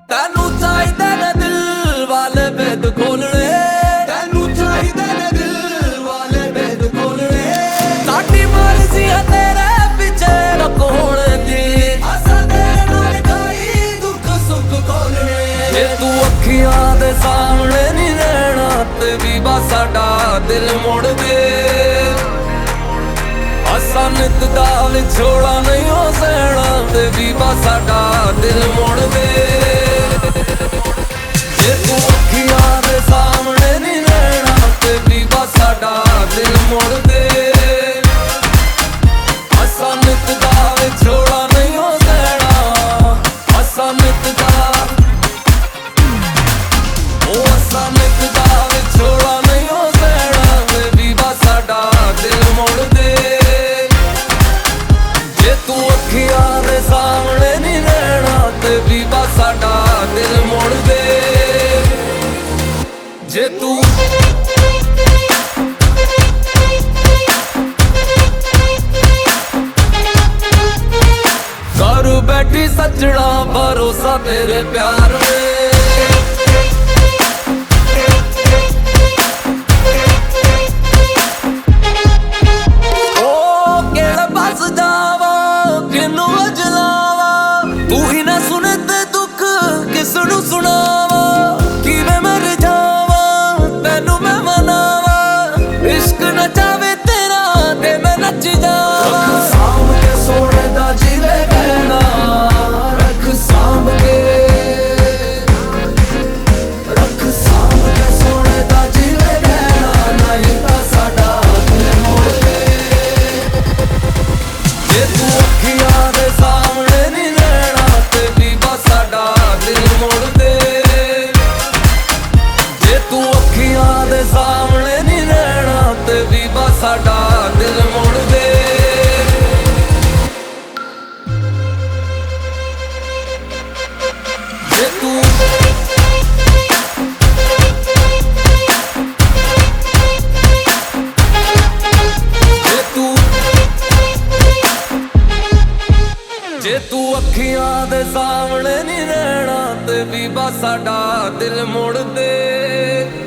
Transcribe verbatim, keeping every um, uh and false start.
ਤੈਨੂੰ ਚਾਹੀਦੇ ਨੇ ਦਿਲ ਵਾਲੇ ਬੇਦ ਖੋਲਣੇ, ਤੈਨੂੰ ਚਾਹੀਦੇ ਨੇ ਦਿਲ ਵਾਲੇ ਬੇਦ ਖੋਲਣੇ। ਸਾਡੀ ਮਰਜ਼ੀ ਹੈ ਤੇਰੇ ਪਿੱਛੇ ਰਖੋਣ ਦੀ, ਅਸਾਂ ਤੇਰੇ ਨਾਲ ਖਾਈ ਦੁੱਖ ਸੁੱਖ ਖੋਲਣੇ। ਜੇ ਤੂੰ ਅੱਖੀਆਂ ਦੇ ਸਾਹਮਣੇ ਨਹੀਂ ਰਹਿਣਾ ਤੇ ਵੀ ਬਸ ਸਾਡਾ ਦਿਲ ਮੋੜ ਦੇ। ਅਸਾਂ ਨਿੱਤ ਦਾ ਵਿਛੋੜਾ ਨਹੀਂ ਹੋ ਸਹਿਣਾ ਤੇ ਵੀ ਬਸ ਸਾਡਾ ਦਿਲ ਮੋੜ ਦੇ। ਜੇ ਤੂੰ ਅੱਖੀਆਂ ਦੇ ਸਾਹਮਣੇ ਨਹੀਂ ਰਹਿਣਾ ਤੇ ਵੀ ਬਸ ਸਾਡਾ ਦਿਲ ਮੋੜ ਦੇ। ਅਸਾਂ ਨਿੱਤ ਦਾ ਵਿਛੋੜਾ ਨਹੀਂ ਹੋ ਸਹਿਣਾ, ਅਸਾਂ ਨਿੱਤ ਦਾ ਉਹ ਅਸਾਂ ਨਿੱਤ ਦਾ ਵਿਛੋੜਾ ਨਹੀਂ ਹੋ ਸਹਿਣਾ ਤੇ ਵੀ ਬਸ ਸਾਡਾ ਦਿਲ ਮੋੜ ਦੇ। ਜੇ ਤੂੰ ਅੱਖੀਆਂ ਦੇ ਸਾਹਮਣੇ ਨਹੀਂ ਰਹਿਣਾ ਤੇ ਵੀ ਬਸ ਸਾਡਾ ਦਿਲ ਮੋੜ ਦੇ। ਜੇ ਤੂੰ ਘਰ ਬੈਠੀ ਸੱਜਣਾ ਭਰੋਸਾ ਤੇਰੇ ਪਿਆਰ ਵੇ, ਉਹ ਕਿਹੜਾ ਬਸ ਜਾਵਾ ਕਿਨੂੰ ਅਜਲਾਵਾ। ਤੂੰ ਹੀ ਨਾ ਸੁਣੇ ਤੇ ਦੁੱਖ ਕਿਸ ਨੂੰ ਸੁਣਾਵਾ, ਕਿਵੇਂ ਮਰ ਜਾਵਾ ਤੈਨੂੰ ਮੈਂ ਮਨਾਵਾ। ਇਸ਼ਕ ਨਚਾਵੇ ਤੇਰਾ ਤੇ ਮੈਂ ਨੱਚ ਜਾਵਾ। ਸਾਂਭ ਕੇ ਸੋਹਣੇ ਦਾ ਜਿਲੇ ਕਹਿਣਾ, ਰੱਖ ਸਾਂਭ ਕੇ, ਰੱਖ ਸਾਂਭ ਕੇ ਸੋਹਣੇ ਦਾ ਜਿਲੇ ਕਹਿਣਾ, ਨਹੀਂ ਤਾਂ ਸਾਡਾ ਦਿਲ ਮੋੜ ਦੇ। ਜੇ ਤੂੰ ਅੱਖੀਆਂ ਦੇ ਸਾਹਮਣੇ ਨਹੀਂ ਰਹਿਣਾ ਤੇ ਵੀ ਬਸ ਸਾਡਾ ਦਿਲ ਮੋੜ ਦੇ। ਜੇ ਤੂੰ ਅੱਖੀਆਂ ਦੇ ਸਾਹਮਣੇ ਨਹੀਂ ਰਹਿਣਾ ਤੇ ਵੀ ਬਸ ਸਾਡਾ ਦਿਲ ਮੋੜ ਦੇ। ਜੇ ਤੂੰ ਜੇ ਤੂੰ ਜੇ ਤੂੰ ਅੱਖੀਆਂ ਦੇ ਸਾਹਮਣੇ ਨਹੀਂ ਰਹਿਣਾ ਤੇ ਵੀ ਬਸ ਸਾਡਾ ਦਿਲ ਮੋੜ ਦੇ।